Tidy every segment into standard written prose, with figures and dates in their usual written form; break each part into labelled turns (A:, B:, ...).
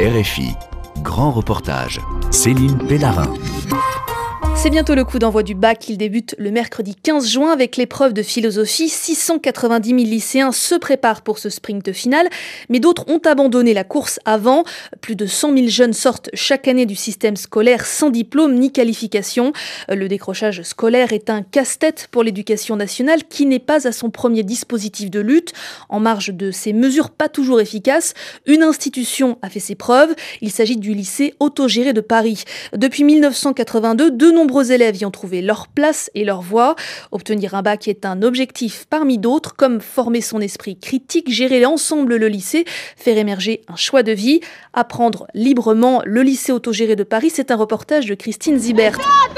A: RFI, grand reportage, Céline Pellarin.
B: C'est bientôt le coup d'envoi du bac. Il débute le mercredi 15 juin avec l'épreuve de philosophie. 690 000 lycéens se préparent pour ce sprint final, mais d'autres ont abandonné la course avant. Plus de 100 000 jeunes sortent chaque année du système scolaire sans diplôme ni qualification. Le décrochage scolaire est un casse-tête pour l'éducation nationale qui n'est pas à son premier dispositif de lutte. En marge de ces mesures pas toujours efficaces, une institution a fait ses preuves. Il s'agit du lycée autogéré de Paris. Depuis 1982, de nombreux élèves y ont trouvé leur place et leur voie. Obtenir un bac est un objectif parmi d'autres, comme former son esprit critique, gérer l'ensemble le lycée, faire émerger un choix de vie, apprendre librement. Le lycée autogéré de Paris, c'est un reportage de Christine Zibert.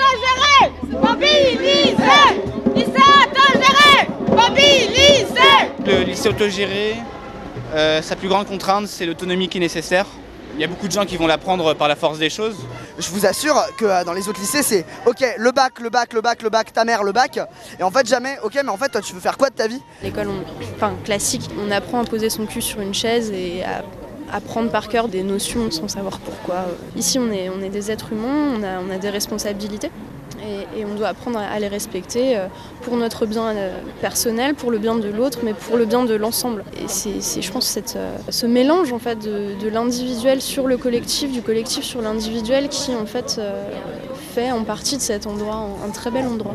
C: Le lycée autogéré, sa plus grande contrainte, c'est l'autonomie qui est nécessaire. Il y a beaucoup de gens qui vont l'apprendre par la force des choses.
D: Je vous assure que dans les autres lycées, c'est ok, le bac, ta mère, le bac. Et en fait, jamais, ok, mais en fait, toi, tu veux faire quoi de ta vie ?
E: L'école classique, on apprend à poser son cul sur une chaise et à apprendre par cœur des notions sans savoir pourquoi. Ici, on est des êtres humains, on a des responsabilités. Et on doit apprendre à les respecter pour notre bien personnel, pour le bien de l'autre, mais pour le bien de l'ensemble. Et c'est je pense, ce mélange en fait, de l'individuel sur le collectif, du collectif sur l'individuel qui en fait fait en partie de cet endroit un très bel endroit.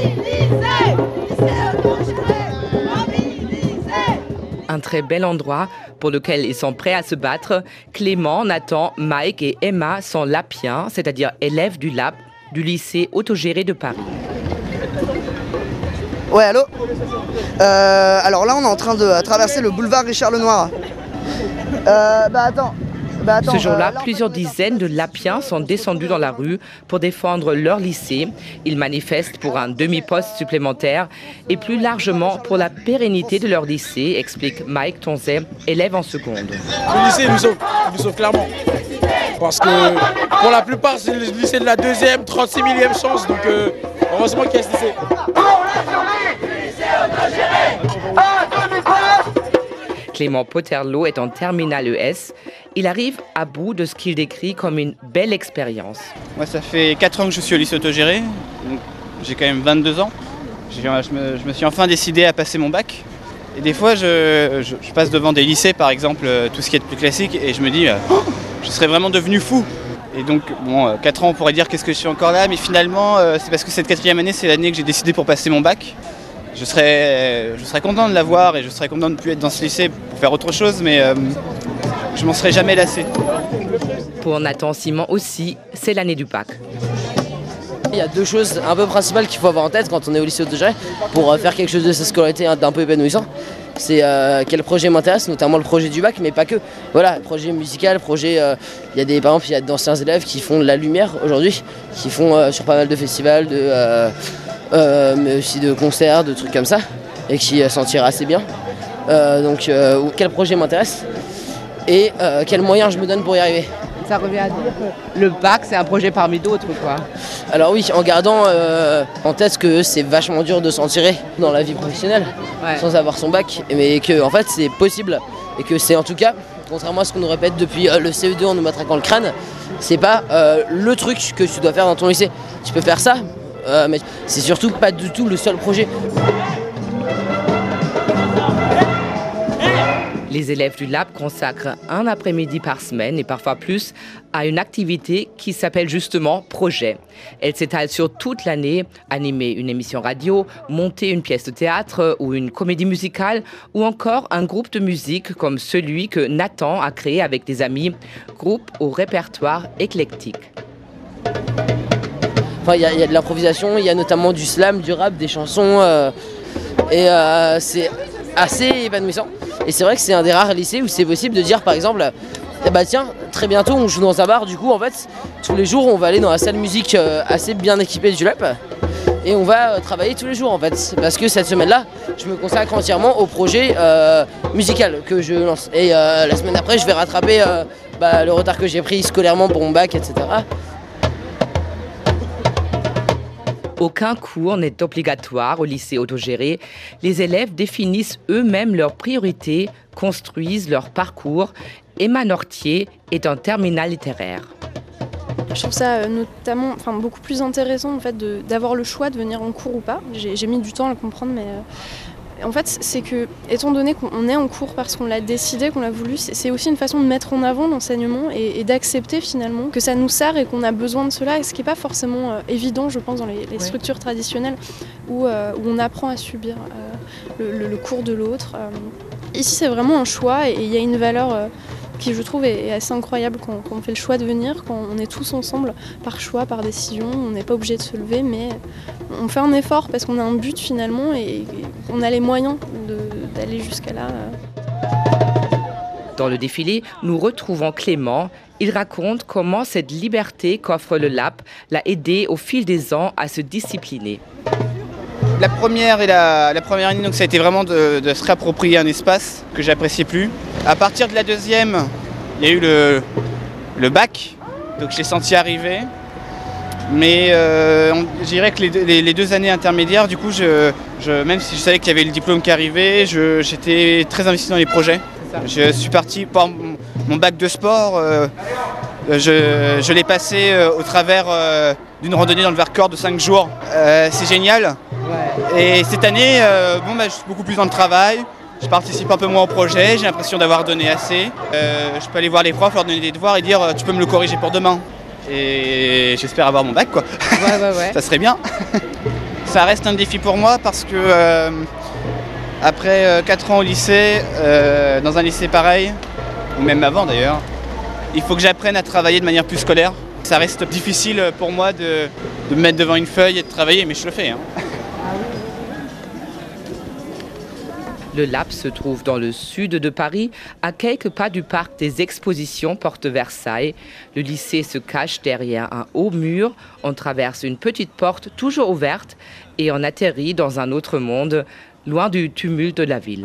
F: Un très bel endroit pour lequel ils sont prêts à se battre. Clément, Nathan, Mike et Emma sont lapiens, c'est-à-dire élèves du LAP, du lycée autogéré de Paris.
D: Ouais, allô ? Alors là, on est en train de traverser le boulevard Richard Lenoir. Attends.
F: Ce jour-là, plusieurs dizaines de lapiens sont descendus dans la rue pour défendre leur lycée. Ils manifestent pour un demi-poste supplémentaire et plus largement pour la pérennité de leur lycée, explique Mike Tonzet, élève en seconde.
G: Le lycée nous sauve clairement. Parce que pour la plupart, c'est le lycée de la deuxième, 36 millième chance. Donc heureusement qu'il y a ce lycée.
F: Clément Potterlot est en terminale ES. Il arrive à bout de ce qu'il décrit comme une belle expérience.
C: Moi, ça fait 4 ans que je suis au lycée autogéré. Donc j'ai quand même 22 ans. Je me suis enfin décidé à passer mon bac. Et des fois, je passe devant des lycées, par exemple, tout ce qui est de plus classique, et je me dis, je serais vraiment devenu fou. Et donc, 4 ans, on pourrait dire qu'est-ce que je suis encore là, mais finalement, c'est parce que cette 4e année, c'est l'année que j'ai décidé pour passer mon bac. Je serais content de l'avoir et je serais content de ne plus être dans ce lycée pour faire autre chose, mais je m'en serais jamais lassé.
F: Pour Nathan Simon aussi, c'est l'année du bac.
H: Il y a deux choses un peu principales qu'il faut avoir en tête quand on est au lycée autogéré pour faire quelque chose de sa scolarité d'un peu épanouissant. C'est quel projet m'intéresse, notamment le projet du bac, mais pas que. Voilà, projet musical, projet. Par exemple, il y a d'anciens élèves qui font de la lumière aujourd'hui, qui font sur pas mal de festivals, mais aussi de concerts, de trucs comme ça, et qui s'en tirent assez bien. Donc, quel projet m'intéresse et quels moyens je me donne pour y arriver.
I: Ça revient à dire que le bac, c'est un projet parmi d'autres, quoi.
H: Alors oui, en gardant en tête que c'est vachement dur de s'en tirer dans la vie professionnelle, sans avoir son bac, mais que en fait c'est possible et que c'est en tout cas, contrairement à ce qu'on nous répète depuis le CE2 en nous matraquant le crâne, c'est pas le truc que tu dois faire dans ton lycée. Tu peux faire ça, mais c'est surtout pas du tout le seul projet.
F: Les élèves du Lab consacrent un après-midi par semaine et parfois plus à une activité qui s'appelle justement projet. Elle s'étale sur toute l'année, animer une émission radio, monter une pièce de théâtre ou une comédie musicale ou encore un groupe de musique comme celui que Nathan a créé avec des amis, groupe au répertoire éclectique.
H: Enfin, il y a de l'improvisation, il y a notamment du slam, du rap, des chansons c'est assez épanouissant. Et c'est vrai que c'est un des rares lycées où c'est possible de dire par exemple tiens, très bientôt on joue dans un bar, du coup en fait tous les jours on va aller dans la salle musique assez bien équipée du LAP et on va travailler tous les jours en fait, parce que cette semaine-là je me consacre entièrement au projet musical que je lance et la semaine après je vais rattraper le retard que j'ai pris scolairement pour mon bac, etc.
F: Aucun cours n'est obligatoire au lycée autogéré. Les élèves définissent eux-mêmes leurs priorités, construisent leur parcours Emma Nortier est en terminale littéraire.
E: Je trouve ça notamment, beaucoup plus intéressant en fait, d'avoir le choix de venir en cours ou pas. J'ai mis du temps à le comprendre, mais en fait, c'est que, étant donné qu'on est en cours parce qu'on l'a décidé, qu'on l'a voulu, c'est aussi une façon de mettre en avant l'enseignement et d'accepter finalement que ça nous sert et qu'on a besoin de cela, ce qui n'est pas forcément évident, je pense, dans les structures traditionnelles où on apprend à subir le cours de l'autre. Ici, c'est vraiment un choix et il y a une valeur qui, je trouve, est assez incroyable quand on fait le choix de venir, quand on est tous ensemble, par choix, par décision. On n'est pas obligé de se lever, mais on fait un effort parce qu'on a un but finalement et on a les moyens d'aller jusqu'à là.
F: Dans le défilé, nous retrouvons Clément. Il raconte comment cette liberté qu'offre le LAP l'a aidé au fil des ans à se discipliner.
C: La première année, donc ça a été vraiment de se réapproprier un espace que j'appréciais plus. À partir de la deuxième, il y a eu le bac, donc je l'ai senti arriver. Mais je dirais que les 2 années intermédiaires, du coup, même si je savais qu'il y avait le diplôme qui arrivait, j'étais très investi dans les projets. Je suis parti pour mon bac de sport. Je l'ai passé au travers d'une randonnée dans le Vercors de 5 jours. C'est génial. Et cette année, je suis beaucoup plus dans le travail. Je participe un peu moins au projet. J'ai l'impression d'avoir donné assez. Je peux aller voir les profs, leur donner des devoirs et dire tu peux me le corriger pour demain. Et j'espère avoir mon bac, quoi.
F: Ouais.
C: Ça serait bien. Ça reste un défi pour moi parce que après 4 ans au lycée, dans un lycée pareil, ou même avant d'ailleurs, il faut que j'apprenne à travailler de manière plus scolaire. Ça reste difficile pour moi de me mettre devant une feuille et de travailler, mais je le fais.
F: Le LAP se trouve dans le sud de Paris, à quelques pas du parc des expositions Porte Versailles. Le lycée se cache derrière un haut mur. On traverse une petite porte toujours ouverte et on atterrit dans un autre monde, loin du tumulte de la ville.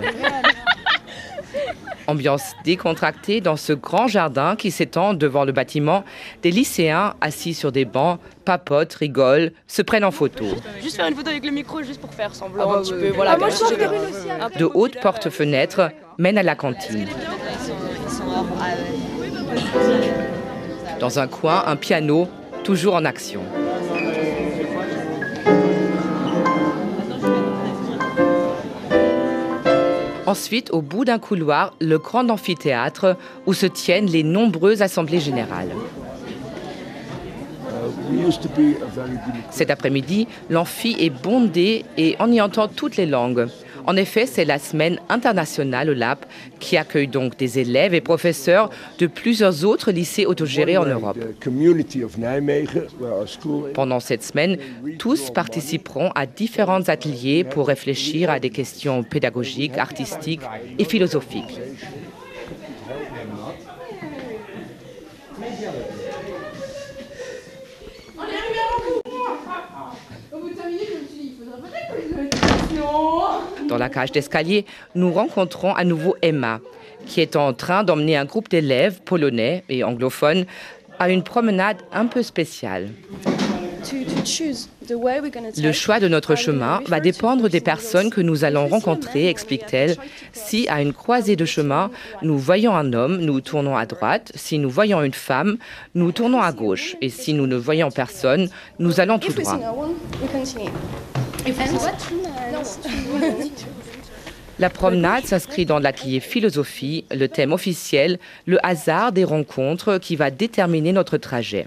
F: Ambiance décontractée dans ce grand jardin qui s'étend devant le bâtiment. Des lycéens assis sur des bancs papotent, rigolent, se prennent en photo.
J: Juste faire une photo avec le micro, juste pour faire semblant un petit peu. Voilà,
E: moi, je pense faire une aussi.
F: De hautes portes-fenêtres mènent à la cantine. Dans un coin, un piano, toujours en action. Ensuite, au bout d'un couloir, le grand amphithéâtre où se tiennent les nombreuses assemblées générales. Cet après-midi, l'amphi est bondé et on y entend toutes les langues. En effet, c'est la semaine internationale au LAP qui accueille donc des élèves et professeurs de plusieurs autres lycées autogérés en Europe. Pendant cette semaine, tous participeront à différents ateliers pour réfléchir à des questions pédagogiques, artistiques et philosophiques. Dans la cage d'escalier, nous rencontrons à nouveau Emma, qui est en train d'emmener un groupe d'élèves polonais et anglophones à une promenade un peu spéciale. Le choix de notre chemin va dépendre des personnes que nous allons rencontrer, explique-t-elle. Si à une croisée de chemin, nous voyons un homme, nous tournons à droite. Si nous voyons une femme, nous tournons à gauche. Et si nous ne voyons personne, nous allons tout droit. La promenade s'inscrit dans l'atelier philosophie, le thème officiel, le hasard des rencontres qui va déterminer notre trajet.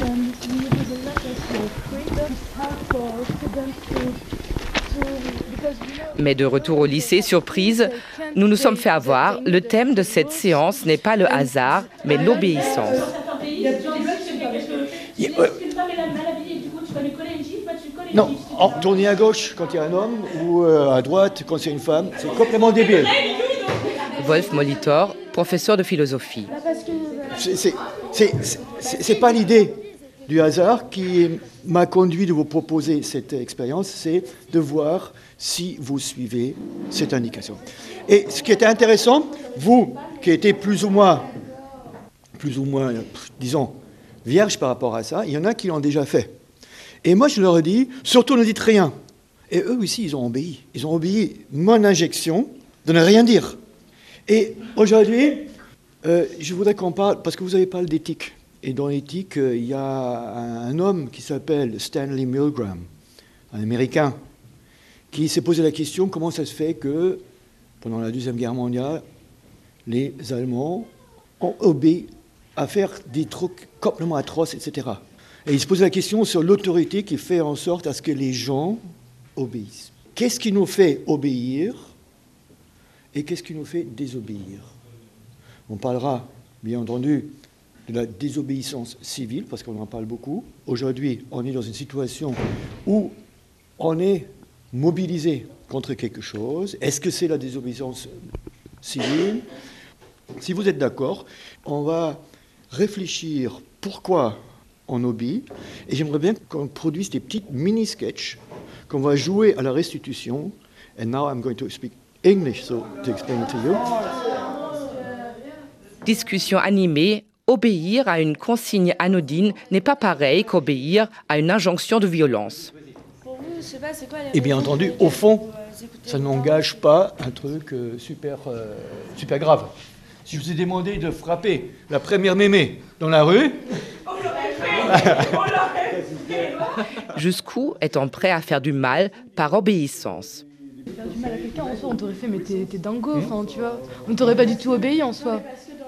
F: Mais de retour au lycée, surprise, nous nous sommes fait avoir. Le thème de cette séance n'est pas le hasard, mais l'obéissance.
K: Non, tourner à gauche quand il y a un homme ou à droite quand c'est une femme, c'est complètement débile.
F: Wolf Molitor, professeur de philosophie.
K: C'est pas l'idée du hasard qui m'a conduit de vous proposer cette expérience, c'est de voir si vous suivez cette indication. Et ce qui était intéressant, vous qui étiez plus ou moins, disons, vierge par rapport à ça, il y en a qui l'ont déjà fait. Et moi, je leur ai dit, surtout ne dites rien. Et eux aussi, ils ont obéi. Ils ont obéi mon injection de ne rien dire. Et aujourd'hui, Je voudrais qu'on parle, parce que vous avez parlé d'éthique. Et dans l'éthique, il y a un homme qui s'appelle Stanley Milgram, un Américain, qui s'est posé la question comment ça se fait que, pendant la Deuxième Guerre mondiale, les Allemands ont obéi à faire des trucs complètement atroces, etc. Et il se posait la question sur l'autorité qui fait en sorte à ce que les gens obéissent. Qu'est-ce qui nous fait obéir et qu'est-ce qui nous fait désobéir? On parlera, bien entendu, de la désobéissance civile, parce qu'on en parle beaucoup. Aujourd'hui, on est dans une situation où on est mobilisé contre quelque chose. Est-ce que c'est la désobéissance civile? Si vous êtes d'accord, on va réfléchir pourquoi on obéit. Et j'aimerais bien qu'on produise des petites mini-sketchs qu'on va jouer à la restitution. And now I'm going to speak English, so to explain it to you.
F: Discussion animée. Obéir à une consigne anodine n'est pas pareil qu'obéir à une injonction de violence.
K: Et bien entendu, au fond, ça n'engage pas un truc super grave. Si je vous ai demandé de frapper la première mémé dans la rue...
F: Jusqu'où est-on prêt à faire du mal par obéissance?
J: Faire du mal à quelqu'un, en soi, on t'aurait fait, mais t'es dingo, enfin, tu vois. On t'aurait pas du tout obéi, en soi.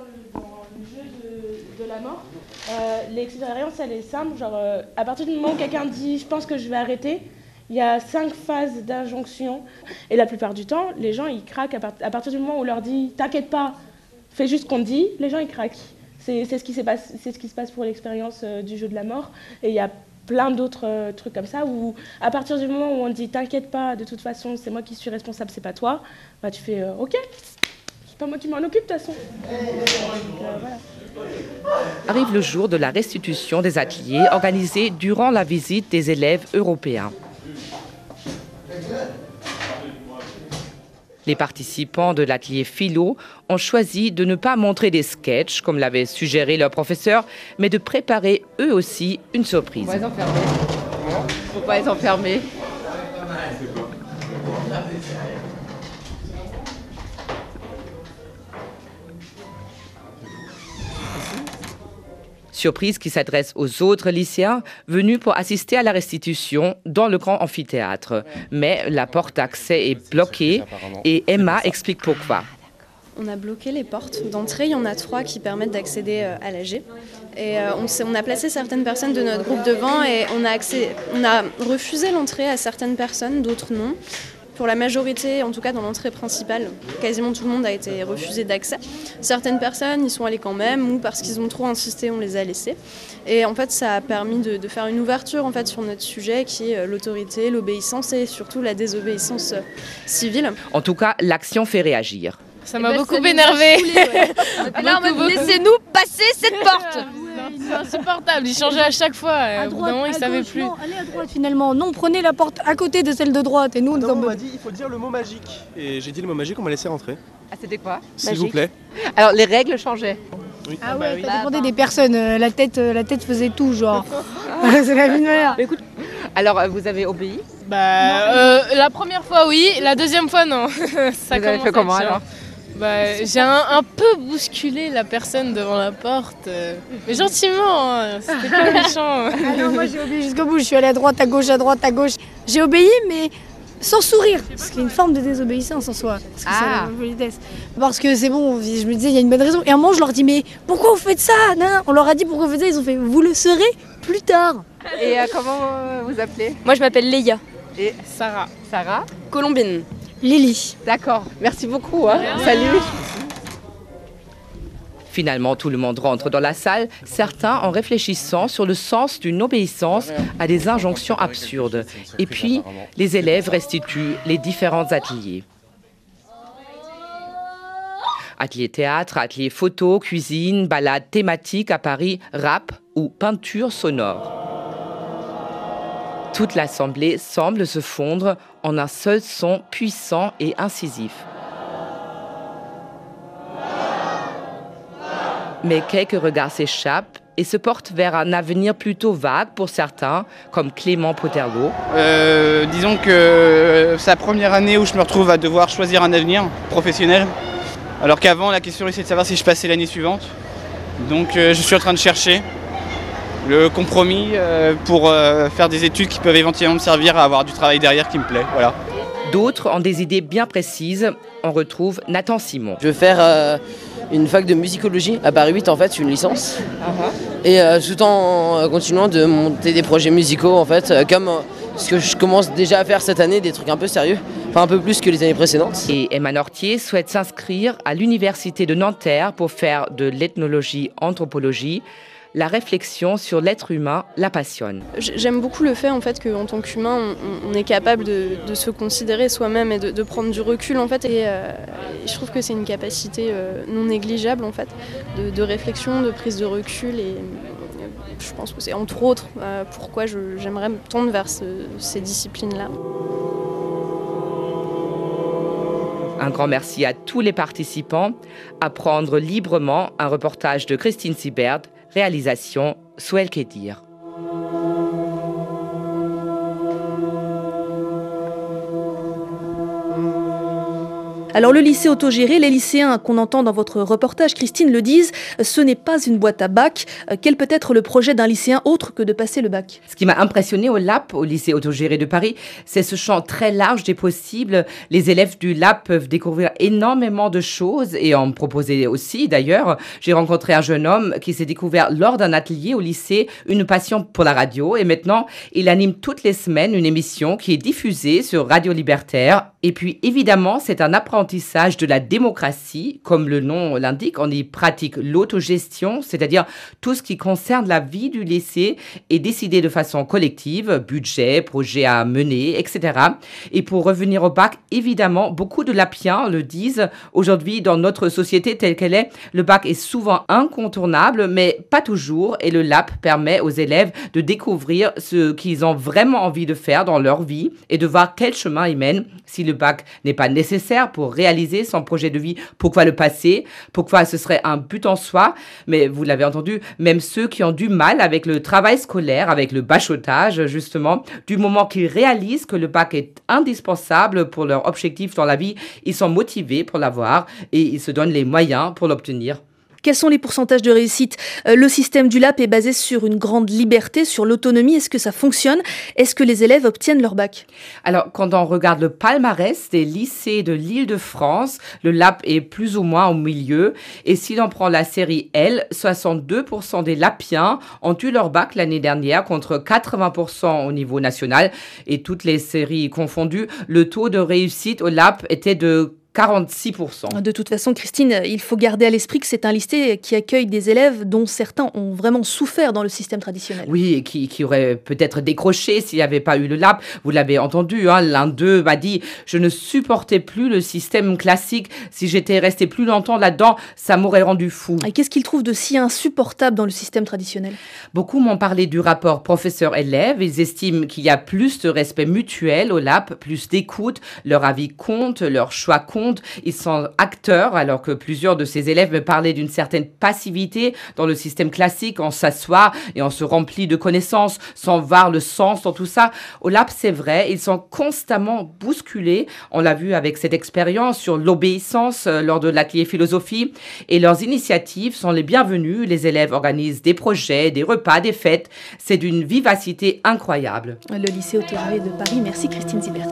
L: De la mort, l'expérience elle est simple, genre à partir du moment où quelqu'un dit je pense que je vais arrêter, il y a 5 phases d'injonction et la plupart du temps les gens ils craquent à partir du moment où on leur dit t'inquiète pas, fais juste ce qu'on te dit, les gens ils craquent. C'est ce qui se passe pour l'expérience du jeu de la mort et il y a plein d'autres trucs comme ça où à partir du moment où on te dit t'inquiète pas, de toute façon c'est moi qui suis responsable, c'est pas toi, bah tu fais ok, c'est pas moi qui m'en occupe de toute façon. Voilà.
F: Arrive le jour de la restitution des ateliers organisés durant la visite des élèves européens. Les participants de l'atelier philo ont choisi de ne pas montrer des sketchs, comme l'avait suggéré leur professeur, mais de préparer eux aussi une surprise.
I: Faut pas les enfermer. Faut pas les enfermer.
F: Surprise qui s'adresse aux autres lycéens venus pour assister à la restitution dans le grand amphithéâtre. Mais la porte d'accès est bloquée et Emma explique pourquoi.
E: On a bloqué les portes d'entrée, il y en a 3 qui permettent d'accéder à l'AG. Et on a placé certaines personnes de notre groupe devant et on a refusé l'entrée à certaines personnes, d'autres non. Pour la majorité, en tout cas dans l'entrée principale, quasiment tout le monde a été refusé d'accès. Certaines personnes y sont allées quand même, ou parce qu'ils ont trop insisté, on les a laissés. Et en fait, ça a permis de faire une ouverture en fait, sur notre sujet qui est l'autorité, l'obéissance et surtout la désobéissance civile.
F: En tout cas, l'action fait réagir.
J: Ça m'a beaucoup énervé.
M: Alors, laissez-nous passer cette porte.
J: C'est insupportable, il changeait à chaque fois. Au bout d'un moment, il ne savait plus.
M: Non, allez à droite finalement. Non, prenez la porte à côté de celle de droite. Et nous,
N: on m'a dit il faut dire le mot magique. Et j'ai dit le mot magique, on m'a laissé rentrer.
I: Ah, c'était quoi?
N: S'il vous plaît.
I: Alors, les règles changeaient.
N: Oui.
M: Ah ouais, ça dépendait des personnes. La tête faisait tout, genre. C'est la vie de mère.
I: Écoute, alors, vous avez obéi?
J: La première fois, oui. La deuxième fois, non. Ça
I: vous avez fait comment alors?
J: J'ai un peu bousculé la personne devant la porte, mais gentiment, hein, c'était pas méchant.
M: Ah non, moi j'ai obéi jusqu'au bout, je suis allée à droite, à gauche, à droite, à gauche. J'ai obéi, mais sans sourire, ce qui est une forme de désobéissance en soi, parce que c'est la politesse. Parce que c'est bon, je me disais, il y a une bonne raison. Et à un moment, je leur dis, mais pourquoi vous faites ça? Non, on leur a dit pourquoi vous faites ça, ils ont fait, vous le saurez plus tard.
I: Et comment vous appelez?
M: Moi je m'appelle Leia.
I: Et
J: Sarah.
I: Sarah?
J: Colombine.
M: Lily.
I: D'accord, merci beaucoup. Hein. Salut.
F: Finalement, tout le monde rentre dans la salle, certains en réfléchissant sur le sens d'une obéissance à des injonctions absurdes. Et puis, les élèves restituent les différents ateliers. Atelier théâtre, atelier photo, cuisine, balade thématique à Paris, rap ou peinture sonore. Toute l'assemblée semble se fondre en un seul son puissant et incisif. Mais quelques regards s'échappent et se portent vers un avenir plutôt vague pour certains, comme Clément Poterlot.
C: Disons que c'est la première année où je me retrouve à devoir choisir un avenir professionnel. Alors qu'avant, la question c'est de savoir si je passais l'année suivante. Donc je suis en train de chercher le compromis pour faire des études qui peuvent éventuellement me servir à avoir du travail derrière qui me plaît. Voilà.
F: D'autres ont des idées bien précises. On retrouve Nathan Simon.
H: Je veux faire une fac de musicologie à Paris 8 en fait, une licence. Et tout en continuant de monter des projets musicaux en fait, comme ce que je commence déjà à faire cette année, des trucs un peu sérieux, enfin un peu plus que les années précédentes.
F: Et Emma Nortier souhaite s'inscrire à l'université de Nanterre pour faire de l'ethnologie-anthropologie. La réflexion sur l'être humain la passionne.
E: J'aime beaucoup le fait en fait qu'en tant qu'humain, on est capable de se considérer soi-même et de prendre du recul en fait. Et je trouve que c'est une capacité non négligeable en fait, de réflexion, de prise de recul. Et je pense que c'est entre autres pourquoi j'aimerais me tendre vers ces disciplines-là.
F: Un grand merci à tous les participants. Apprendre librement, un reportage de Christine Sibert. Réalisation, Souel Kedir.
B: Alors le lycée autogéré, les lycéens qu'on entend dans votre reportage, Christine, le disent, ce n'est pas une boîte à bac. Quel peut être le projet d'un lycéen autre que de passer le bac ?
F: Ce qui m'a impressionné au LAP, au lycée autogéré de Paris, c'est ce champ très large des possibles. Les élèves du LAP peuvent découvrir énormément de choses et en proposer aussi. D'ailleurs, j'ai rencontré un jeune homme qui s'est découvert lors d'un atelier au lycée une passion pour la radio et maintenant il anime toutes les semaines une émission qui est diffusée sur Radio Libertaire. Et puis évidemment, c'est un apprentissage de la démocratie. Comme le nom l'indique, on y pratique l'autogestion, c'est-à-dire tout ce qui concerne la vie du lycée est décidé de façon collective, budget, projet à mener, etc. Et pour revenir au bac, évidemment, beaucoup de lapiens le disent. Aujourd'hui, dans notre société telle qu'elle est, le bac est souvent incontournable, mais pas toujours. Et le LAP permet aux élèves de découvrir ce qu'ils ont vraiment envie de faire dans leur vie et de voir quel chemin ils mènent. Si le bac n'est pas nécessaire pour réaliser son projet de vie, pourquoi le passer ? Pourquoi ce serait un but en soi ? Mais vous l'avez entendu, même ceux qui ont du mal avec le travail scolaire, avec le bachotage, justement, du moment qu'ils réalisent que le bac est indispensable pour leur objectif dans la vie, ils sont motivés pour l'avoir et ils se donnent les moyens pour l'obtenir.
B: Quels sont les pourcentages de réussite ? Le système du LAP est basé sur une grande liberté, sur l'autonomie. Est-ce que ça fonctionne ? Est-ce que les élèves obtiennent leur bac ?
F: Alors, quand on regarde le palmarès des lycées de l'Île-de-France, le LAP est plus ou moins au milieu. Et si l'on prend la série L, 62% des lapiens ont eu leur bac l'année dernière contre 80% au niveau national. Et toutes les séries confondues, le taux de réussite au LAP était de 46%.
B: De toute façon, Christine, il faut garder à l'esprit que c'est un lycée qui accueille des élèves dont certains ont vraiment souffert dans le système traditionnel.
F: Oui, et qui auraient peut-être décroché s'il n'y avait pas eu le LAP. Vous l'avez entendu, hein, l'un d'eux m'a dit « Je ne supportais plus le système classique. Si j'étais resté plus longtemps là-dedans, ça m'aurait rendu fou. »
B: Et qu'est-ce qu'ils trouvent de si insupportable dans le système traditionnel ?
F: Beaucoup m'ont parlé du rapport professeur-élève. Ils estiment qu'il y a plus de respect mutuel au LAP, plus d'écoute. Leur avis compte, leur choix compte. Ils sont acteurs, alors que plusieurs de ces élèves me parlaient d'une certaine passivité dans le système classique. On s'assoit et on se remplit de connaissances sans voir le sens dans tout ça. Au LAP, c'est vrai, ils sont constamment bousculés. On l'a vu avec cette expérience sur l'obéissance lors de l'atelier philosophie. Et leurs initiatives sont les bienvenues. Les élèves organisent des projets, des repas, des fêtes. C'est d'une vivacité incroyable.
B: Le lycée autogéré de Paris. Merci Christine Sibert.